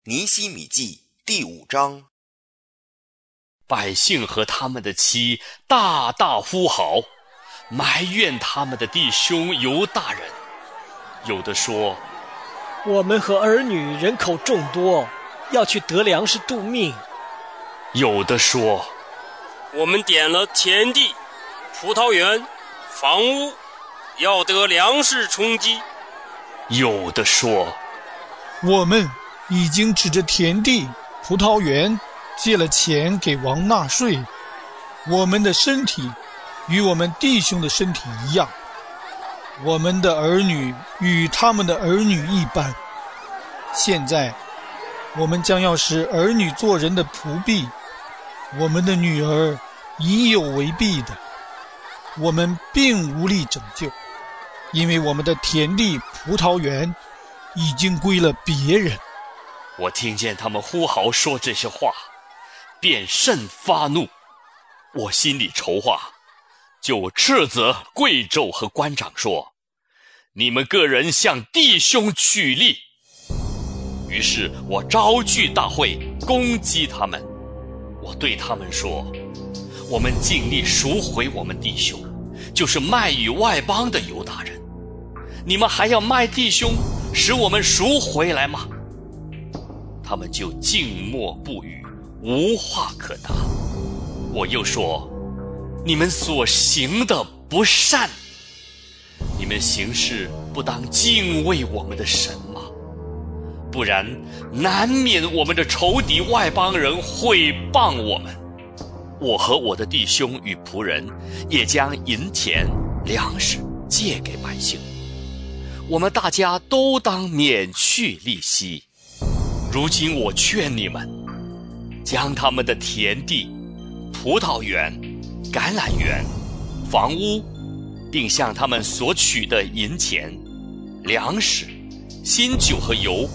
尼希米记第5章。 百姓和他们的妻大大呼号，埋怨他们的弟兄犹大人。有的说， 我们和儿女人口众多，要去得粮食度命。 有的说， 我们点了田地、葡萄园、房屋，要得粮食充饥。 有的说， 我们已经指着田地、葡萄园借了钱给王纳税，我们的身体与我们弟兄的身体一样，我们的儿女与他们的儿女一般。现在我们将要使儿女做人的仆婢，我们的女儿已有为婢的，我们并无力拯救，因为我们的田地、葡萄园已经归了别人。 我听见他们呼号说这些话，便甚发怒。我心里筹划，就斥责贵胄和官长说，你们个人向弟兄取利。于是我招聚大会，攻击他们。我对他们说，我们尽力赎回我们弟兄，就是卖与外邦的犹大人。你们还要卖弟兄，使我们赎回来吗？他们就静默不语，无话可答。我又说，你们所行的不善，你们行事不当敬畏我们的神吗？不然难免我们的仇敌外邦人毁谤我们。我和我的弟兄与仆人也将银钱、粮食借给百姓，我们大家都当免去利息。如今我劝你们，将他们的田地、葡萄园、橄榄园、房屋，并向他们所取的银钱、粮食、新酒和油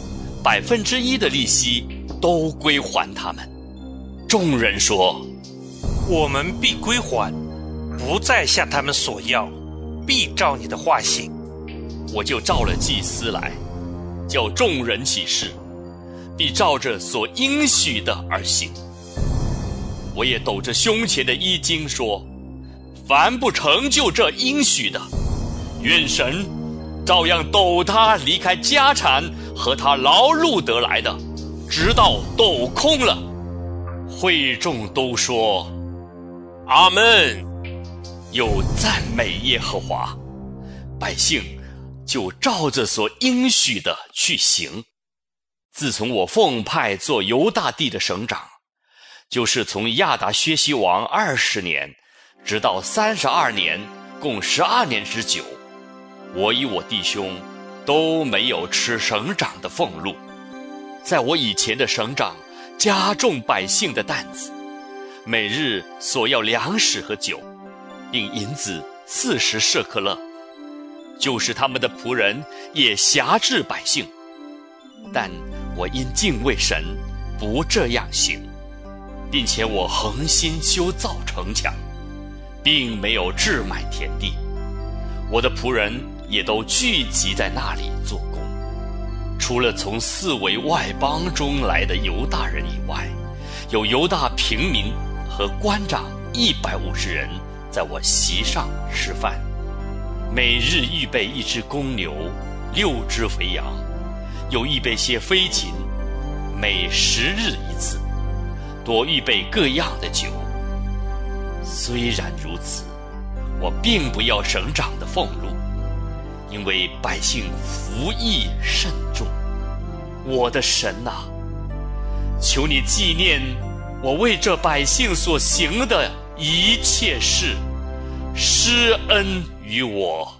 1%的利息都归还他们。众人说， 我们必归还，不再向他们索要，必照你的话行。 我就召了祭司来，叫众人起誓，必照着所应许的而行。我也抖着胸前的衣襟说，凡不成就这应许的，愿神照样抖他离开家产和他劳碌得来的，直到抖空了。会众都说阿们， 又赞美耶和华。百姓就照着所应许的去行。自从我奉派做犹大地的省长，就是从亚达薛西王20年直到32年，共12年之久，我与我弟兄都没有吃省长的俸禄。在我以前的省长加重百姓的担子，每日所要粮食和酒，并银子40舍克勒，就是他们的仆人也辖制百姓。但我因敬畏神，不这样行，并且我恒心修造城墙，并没有置买田地。我的仆人也都聚集在那里做工，除了从四围外邦中来的犹大人以外，有犹大平民和官长150人在我席上吃饭，每日预备1只公牛，6只肥羊，有预备些飞禽，每10日一次，多预备各样的酒。虽然如此，我并不要省长的俸禄，因为百姓服役甚重。我的神啊，求你纪念我为这百姓所行的一切事，施恩于我。